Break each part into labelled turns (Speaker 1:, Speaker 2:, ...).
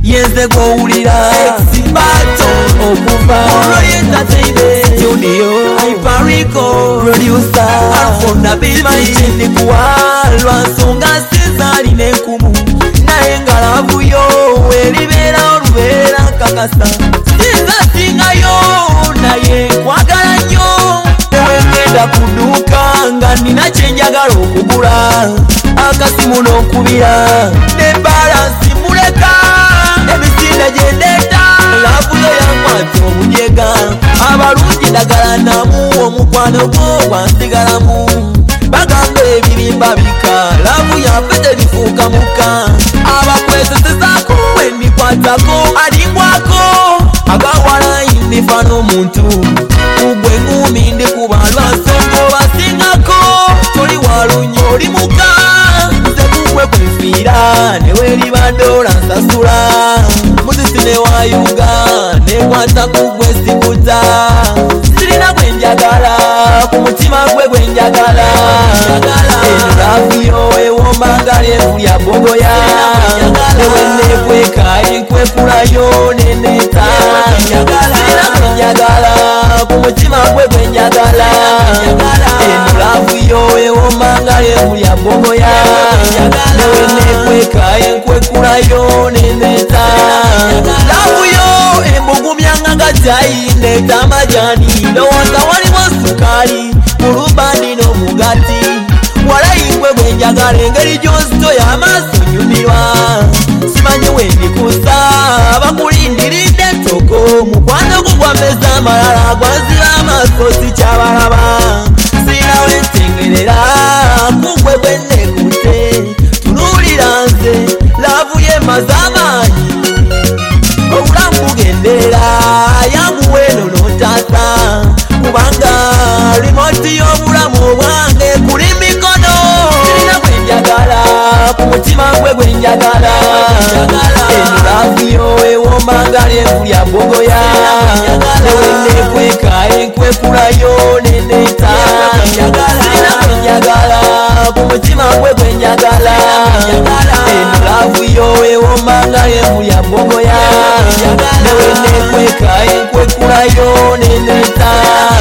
Speaker 1: yenze gw'owulira Exbato okuva Roy Entertainment Studio Hyperico Producer Alfonda Bilmaitini kuwalwa nsonga sizalina enkumu naye nga laavu yo eribeera olubeera kakasa singasingayo naye nkwagala nnyo ewengenda ku dduuka nga nina kyenjagala okugula akasimu n'okubira ne balansi muleka emisinde gyendeeta laavu yo yankwata obujega abalungi ndagala namu omukwano gwo gwansigalamu bagamba ebirimba bika laavu yaffe tebifuuka muka abakwesesezako wendikwatako alingwako agawala indifa n'omuntu kugwe ngumi ndikubalwa nsonga obasingako toli walunyi oli muka nze kugwe kwefiira newelibadoola nsasula muzisine wayuga nekwata kugwe sikuta sirina gwenjagala ku mutima gwe gwenjagala endavuyo ewombanga lyevu lya bogoya newenekweka enkwekulayo neneta sirina gwenjagala ku mutima gwe gwenjagala endavuyo ewombanga lyevu lya bogoya newenekweka enkwekulayo neneta lavuyo embugumyanga gatayi neta amajani ndowooza waliwo sukali mulubandi n'omugati walayingwe gwenjagala engeri gyonzitoya amaaso nyumirwa simanyi wendikusa bakulindiridde ttoko mukwano gwo gwameza amalala gwanzira amaaso sikyabalaba sirawe ntengerera kugwe gwenekute tunuulira nze laavu yemaze amaanyi obulamu bugenderera yanguweno n'otaasa kubanga rimoti y'obulamu obwange kuli mikono sirina gwenjagala ku mutima gwe gwenjagala endavuyo ewombanga lyevu lya bogoya newenekweka enkwekulayo neneta sirina gwenjagala ku mutima gwe gwenjagala endavuyo ewombanga lyevu lya bogoya newenekweka enkwekulayo neneta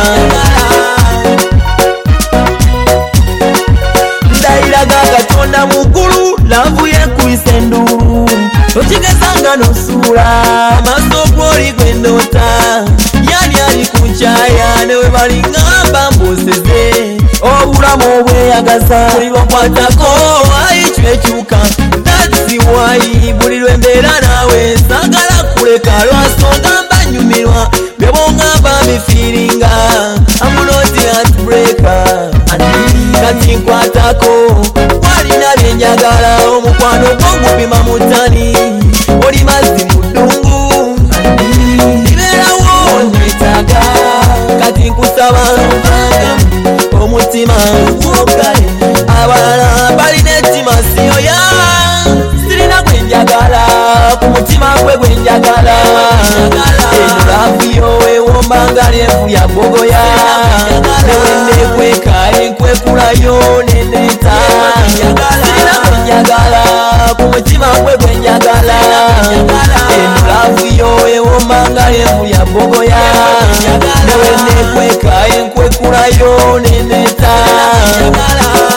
Speaker 1: ndayiraga katonda muggulu laavu yenkuyisa enduulu tokigezanga n'osuula amaaso gw'oli gwendoota yani ali ku nkyaya newe balingamba mboseze obulamu obweyagaza buli bakwatako ayikyo ekyuka tatsiwayi buli lwembeera naawe nsagala kuleka lwasonga mbanyumirwa byebongamba bifiiringa amunoti atbreka kati nkwatako walina byenjagala omukwano gwongupima mutani oli mazzi mu ddungu ibeerawo netaaga kati nkusaba omutima gwogale abalala balina ettima siyoya sirina gwenjagala ku mutima gwe gwenjagala endavuyo ewombanga lyevu lya bogoya newenekweka enkwekulayo neneta sirina gwenjagala ku mutima gwe gwenjagala endavuyo ewombanga lyevu lya bogoya newenekweka enkwekulayo neneta